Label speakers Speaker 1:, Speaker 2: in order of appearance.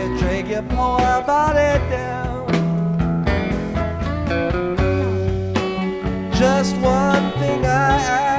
Speaker 1: you drink your poor body down. Just one thing I ask.